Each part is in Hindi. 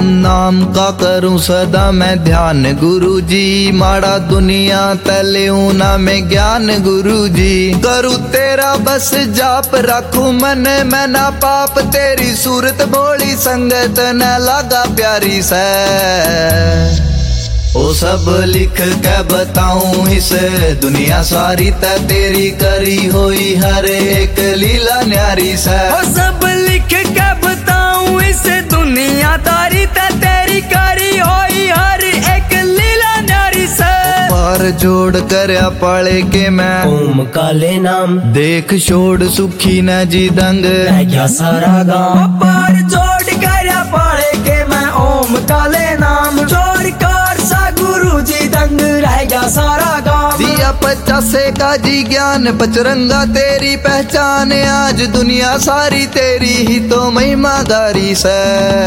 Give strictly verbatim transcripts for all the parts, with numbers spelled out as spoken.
नाम का करूं सदा मैं ध्यान गुरु जी, माड़ा दुनिया तले ना में ज्ञान गुरु जी। करूं तेरा बस जाप रखूं मन में ना पाप, तेरी सूरत भोली संगत न लागा प्यारी से। ओ सब लिख के बताऊं इस दुनिया सारी त तेरी करी होई हर एक लीला न्यारी से। ओ सब लिख के बताऊं इस दुनिया तारी त तेरी करी होई हर एक लीला न्यारी से। पार जोड़ कर पाले के मैं ओम काले नाम, देख छोड़ सुखी न जी दंग रह गया सारा गांव। पार जोड़ कर पाले के मैं ओम काले नाम, जोड़ कर सा गुरु जी दंग रह गया सारा गांव। दिया पचासे का जी ज्ञान पचरंगा तेरी पहचान, आज दुनिया सारी तेरी ही तो महिमा गारी से।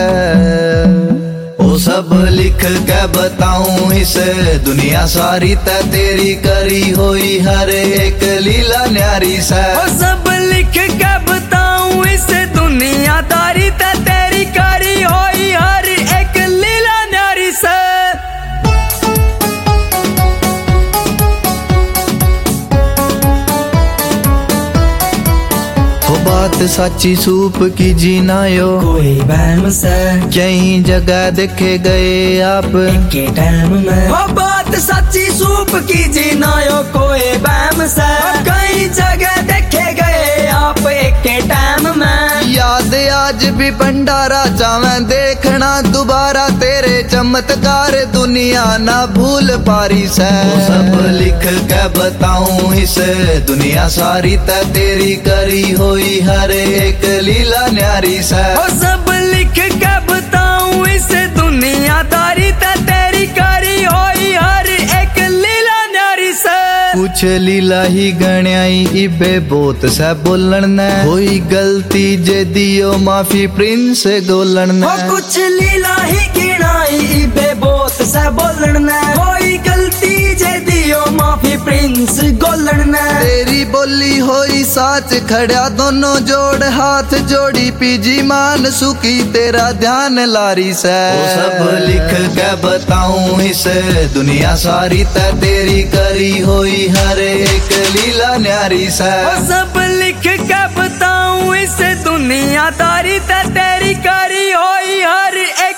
ओ सब लिख के बताऊं इस दुनिया सारी त तेरी करी होई हर एक लीला न्यारी से। ओ सब लिख के बताऊं इस दुनिया तारी त तेरी करी होई हर एक लीला न्यारी से। बात सच्ची सूप की जीना यो कोई बहम से, कई जगह देखे गए आप के टाइम में। वो बात सच्ची सूप की जीना यो कोई बहम से, कई जगह देखे गए आप एक के टाइम में। याद आज भी भंडारा चावे देखना दोबारा, तेरे चमत्कार दुनिया ना भूल पारी से। सब लिख के बताऊं इस दुनिया सारी त तेरी करी होई हर एक लीला न्यारी से। ओ सब लिख के बताऊं इस दुनिया तारी त तेरी करी होई हर एक लीला न्यारी से। कुछ लीला ही गण्याई इबे बोत से बोलन ने, कोई गलती जे दियो माफी प्रिंस गोलन ने। कुछ लीला ही गिनाई इबे बोत से बोलन ने, कोई गलती जे दियो माफी प्रिंस गोलन ने। तेरी बोली होई साच खड़ा दोनों जोड़ हाथ जोड़ी पीजी मान सुखी तेरा ध्यान लारी से। सब लिख के बताऊं इस दुनिया सारी त तेरी करी होई हर एक लीला न्यारी से। सब लिख के बताऊं इस दुनिया तारी त तेरी करी होई हर एक